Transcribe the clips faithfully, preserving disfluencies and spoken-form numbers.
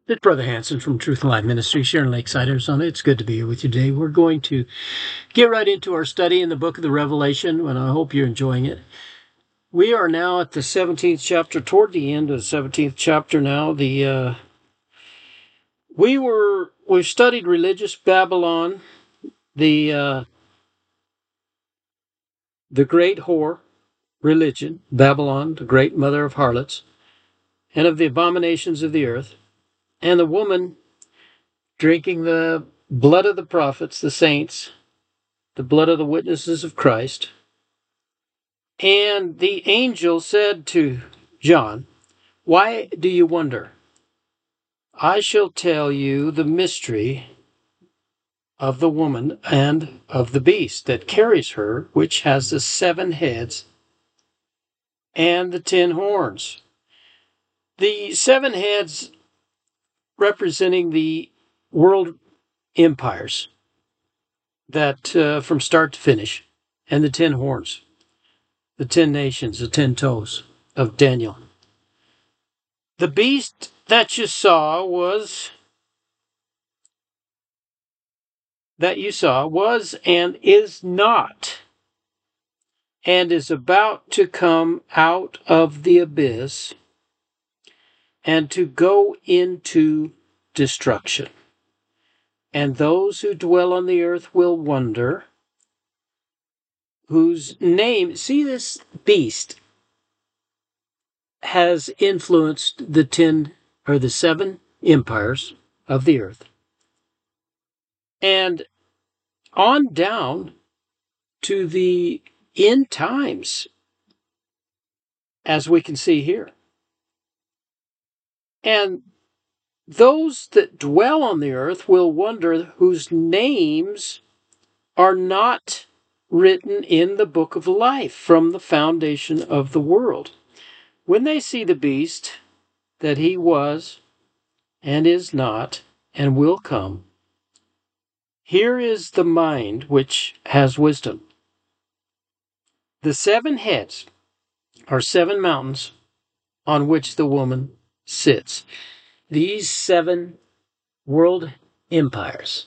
It's Brother Hanson from Truth and Life Ministry, sharing Lakeside, Arizona. It's good to be here with you today. We're going to get right into our study in the book of the Revelation, and I hope you're enjoying it. We are now at the seventeenth chapter, toward the end of the seventeenth chapter now. The uh, we were we've studied religious Babylon, the uh, the great whore religion, Babylon, the great mother of harlots, and of the abominations of the earth, and the woman drinking the blood of the prophets, the saints, the blood of the witnesses of Christ. And the angel said to John, "Why do you wonder? I shall tell you the mystery of the woman and of the beast that carries her, which has the seven heads and the ten horns." The seven heads representing the world empires that uh, from start to finish, and the ten horns, the ten nations, the ten toes of Daniel. The beast that you saw was that you saw was and is not, and is about to come out of the abyss and to go into destruction. And those who dwell on the earth will wonder, whose name, see, this beast has influenced the ten or the seven empires of the earth, and on down to the end times, as we can see here. And those that dwell on the earth will wonder, whose names are not written in the book of life from the foundation of the world, when they see the beast, that he was and is not and will come. Here is the mind which has wisdom. The seven heads are seven mountains on which the woman sits. These seven world empires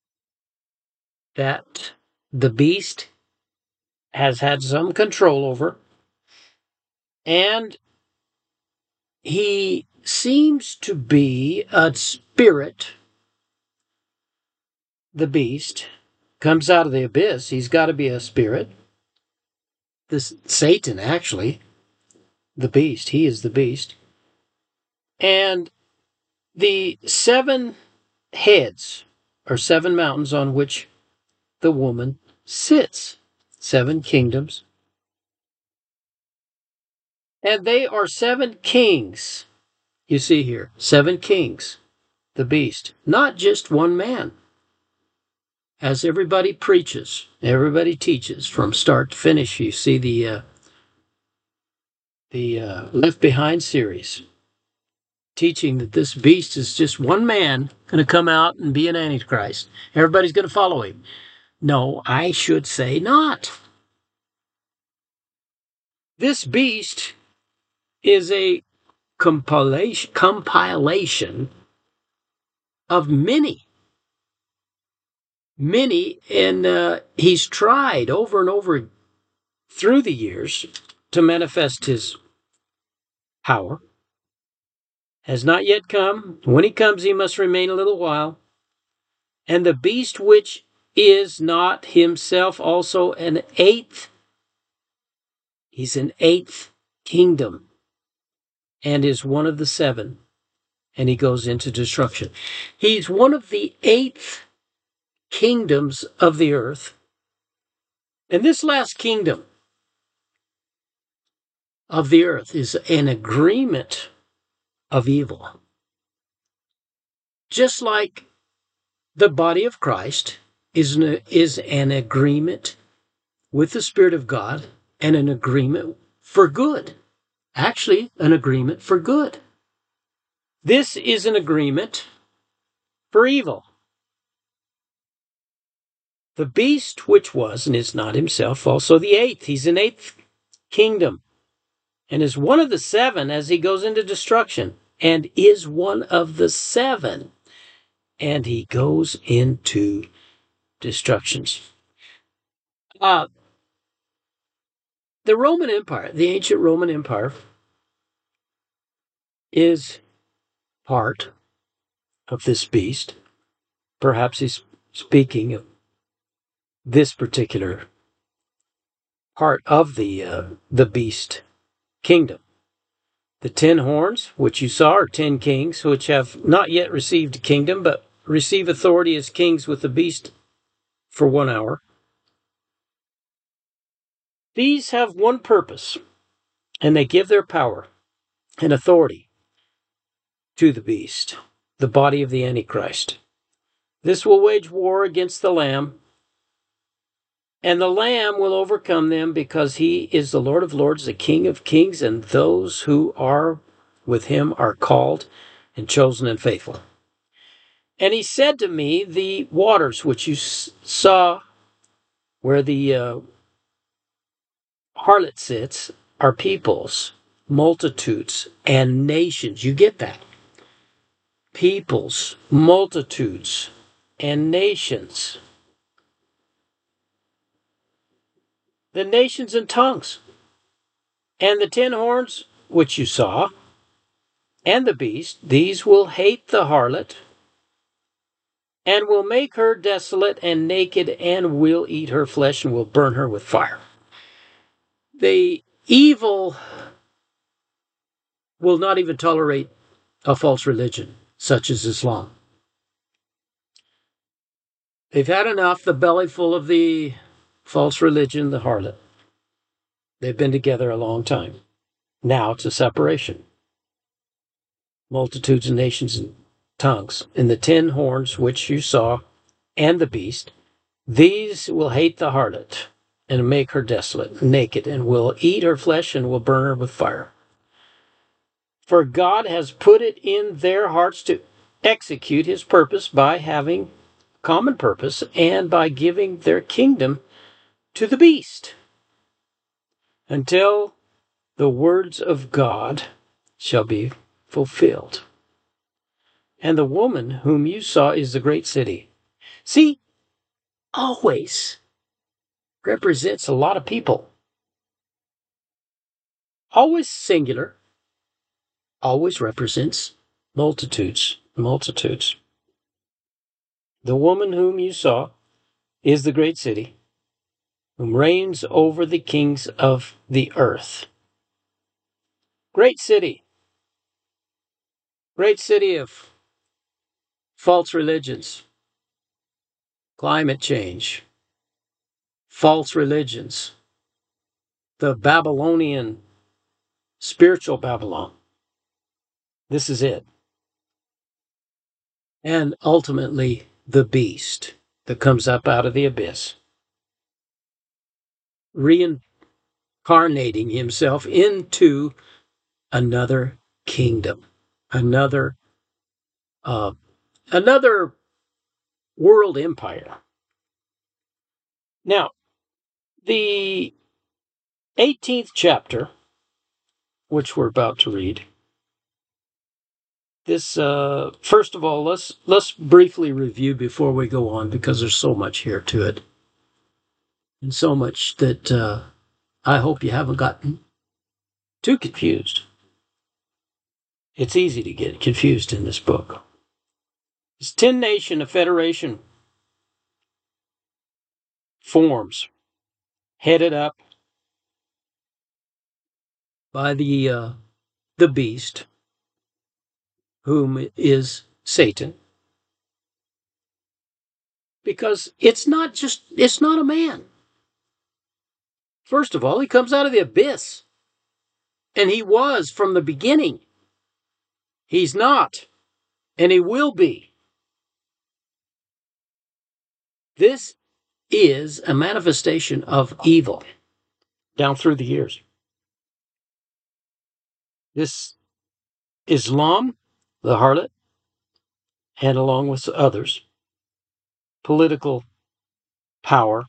that the beast has had some control over, and he seems to be a spirit. The beast comes out of the abyss. He's got to be a spirit. This Satan, actually, the beast, he is the beast. And the seven heads are seven mountains on which the woman sits, seven kingdoms. And they are seven kings. You see here, seven kings, the beast, not just one man. As everybody preaches, everybody teaches from start to finish. You see the uh, the uh, Left Behind series, teaching that this beast is just one man going to come out and be an antichrist. Everybody's going to follow him. No, I should say not. This beast is a compilation, compilation of many. Many, and uh, he's tried over and over through the years to manifest his power. Has not yet come. When he comes, he must remain a little while. And the beast which is not himself also an eighth, he's an eighth kingdom, and is one of the seven, and he goes into destruction. He's one of the eighth kingdoms of the earth. And this last kingdom of the earth is an agreement of evil. Just like the body of Christ is an, is an agreement with the Spirit of God and an agreement for good. Actually, an agreement for good. This is an agreement for evil. The beast which was and is not himself also the eighth. He's an eighth kingdom, and is one of the seven as he goes into destruction. and is one of the seven. And he goes into destructions. Uh, the Roman Empire, the ancient Roman Empire, is part of this beast. Perhaps he's speaking of this particular part of the uh, the beast kingdom. The ten horns, which you saw, are ten kings, which have not yet received a kingdom, but receive authority as kings with the beast for one hour. These have one purpose, and they give their power and authority to the beast, the body of the Antichrist. This will wage war against the Lamb, and the Lamb will overcome them because he is the Lord of Lords, the King of Kings, and those who are with him are called and chosen and faithful. And he said to me, the waters which you saw where the uh, harlot sits are peoples, multitudes, and nations. You get that? Peoples, multitudes, and nations. The nations and tongues. And the ten horns which you saw, and the beast, these will hate the harlot, and will make her desolate and naked, and will eat her flesh, and will burn her with fire. The evil will not even tolerate a false religion, such as Islam. They've had enough, the belly full of the false religion, the harlot. They've been together a long time. Now it's a separation. Multitudes and nations and tongues. And the ten horns which you saw, and the beast, these will hate the harlot, and make her desolate, naked, and will eat her flesh, and will burn her with fire. For God has put it in their hearts to execute his purpose by having common purpose, and by giving their kingdom to the beast, until the words of God shall be fulfilled. And the woman whom you saw is the great city. See, always represents a lot of people. Always singular. Always represents multitudes, multitudes. The woman whom you saw is the great city, whom reigns over the kings of the earth. Great city. Great city of false religions, climate change, false religions, the Babylonian, spiritual Babylon. This is it. And ultimately, the beast that comes up out of the abyss, reincarnating himself into another kingdom, another, uh, another world empire. Now, the eighteenth chapter, which we're about to read, this, uh, first of all, let's let's briefly review before we go on, because there's so much here to it, and so much that uh, I hope you haven't gotten too confused. It's easy to get confused in this book. This ten nation, a federation, forms, headed up by the uh, the beast, whom is Satan, because it's not just it's not a man. First of all, he comes out of the abyss, and he was from the beginning. He's not, and he will be. This is a manifestation of evil down through the years. This Islam, the harlot, and along with others, political power.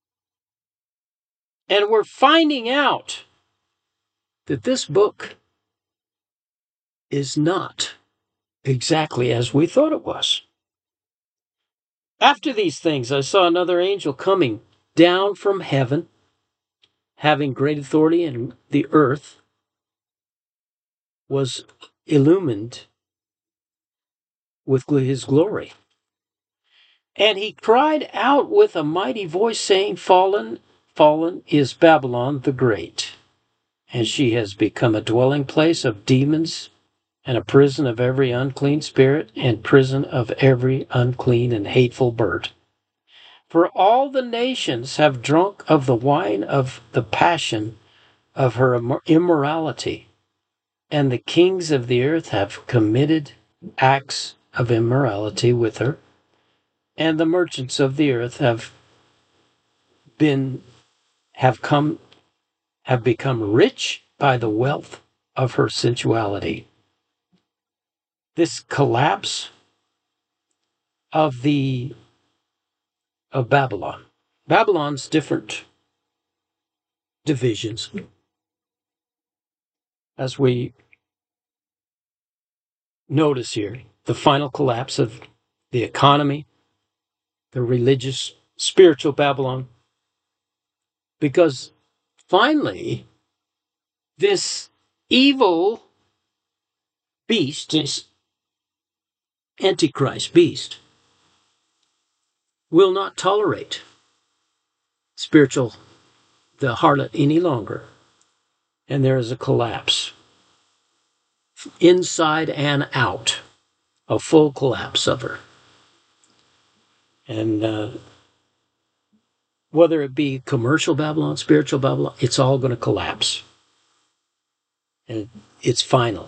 And we're finding out that this book is not exactly as we thought it was. After these things, I saw another angel coming down from heaven, having great authority, and the earth was illumined with his glory. And he cried out with a mighty voice, saying, Fallen, fallen is Babylon the Great, and she has become a dwelling place of demons, and a prison of every unclean spirit, and prison of every unclean and hateful bird. For all the nations have drunk of the wine of the passion of her immorality, and the kings of the earth have committed acts of immorality with her, and the merchants of the earth have been have come have become rich by the wealth of her sensuality. This collapse of the of Babylon. Babylon's different divisions, as we notice here, the final collapse of the economy, the religious, spiritual Babylon, because finally this evil beast, this Antichrist beast, will not tolerate spiritual, the harlot, any longer. And there is a collapse, inside and out, a full collapse of her. And uh, whether it be commercial Babylon, spiritual Babylon, it's all going to collapse. And it's final.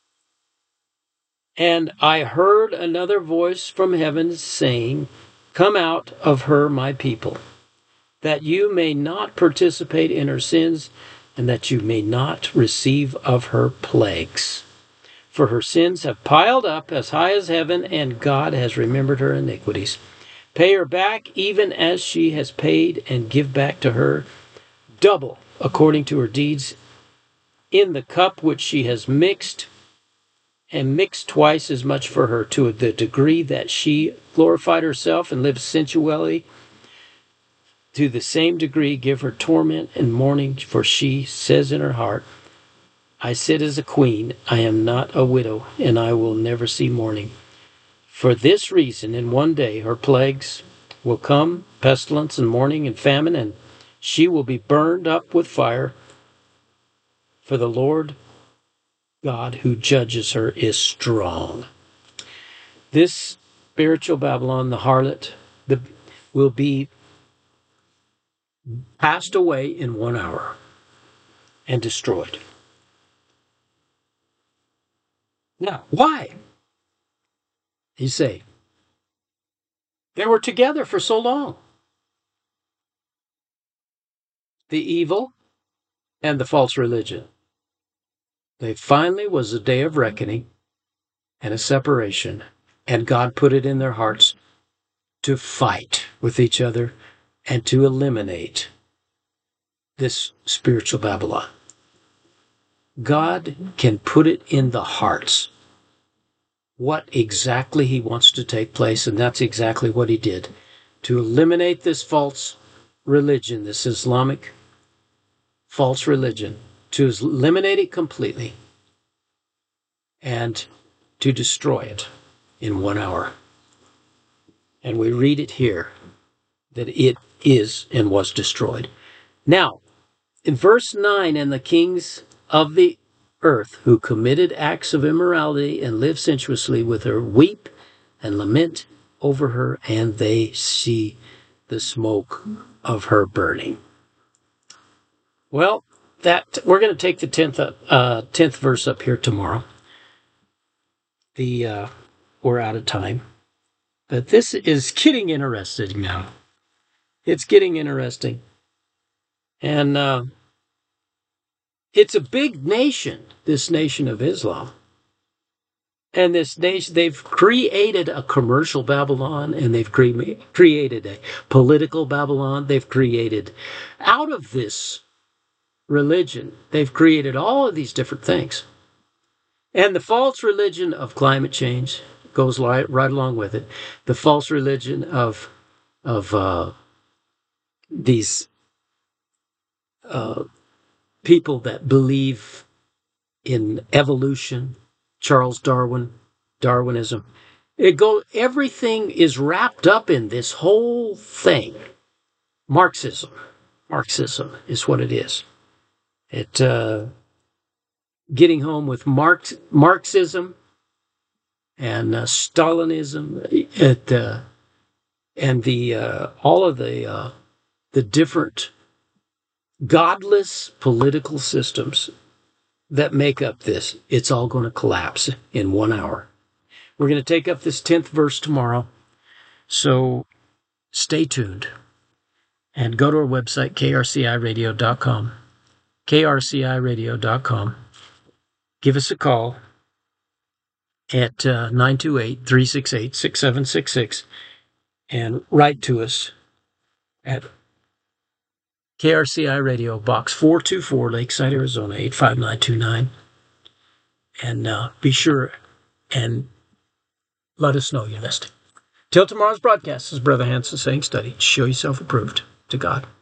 And I heard another voice from heaven saying, Come out of her, my people, that you may not participate in her sins, and that you may not receive of her plagues. For her sins have piled up as high as heaven, and God has remembered her iniquities. Pay her back even as she has paid, and give back to her double according to her deeds in the cup which she has mixed, and mixed twice as much for her, to the degree that she glorified herself and lived sensually. To the same degree give her torment and mourning, for she says in her heart, I sit as a queen, I am not a widow, and I will never see mourning. For this reason, in one day her plagues will come, pestilence and mourning and famine, and she will be burned up with fire. For the Lord God who judges her is strong. This spiritual Babylon, the harlot, the, will be passed away in one hour and destroyed. Now, why? You say, they were together for so long. The evil and the false religion. They finally was a day of reckoning and a separation, and God put it in their hearts to fight with each other and to eliminate this spiritual Babylon. God can put it in the hearts what exactly he wants to take place, and that's exactly what he did, to eliminate this false religion, this Islamic false religion, to eliminate it completely and to destroy it in one hour. And we read it here that it is and was destroyed. Now, in verse nine, and the kings of the earth who committed acts of immorality and live sensuously with her weep and lament over her, and they see the smoke of her burning. Well, that we're going to take the tenth uh, tenth verse up here tomorrow. The uh, we're out of time, but this is getting interesting now. It's getting interesting, and uh, it's a big nation. This nation of Islam, and this nation, they've created a commercial Babylon, and they've cre- created a political Babylon. They've created out of this religion, they've created all of these different things. And the false religion of climate change goes li- right along with it. The false religion of of uh, these uh, people that believe in evolution, Charles Darwin, Darwinism. It go everything is wrapped up in this whole thing. Marxism. Marxism is what it is. It uh, getting home with Marx, Marxism and uh, Stalinism, it, uh, and the uh, all of the uh, the different godless political systems that make up this. It's all going to collapse in one hour. We're going to take up this tenth verse tomorrow, so stay tuned and go to our website, k r c i radio dot com. k r c i radio dot com. Give us a call at uh, nine two eight, three six eight, six seven six six and write to us at K R C I Radio, Box four two four, Lakeside, Arizona, eight five nine two nine. And uh, be sure and let us know you're listening. Till tomorrow's broadcast, this is Brother Hanson saying, study, show yourself approved to God.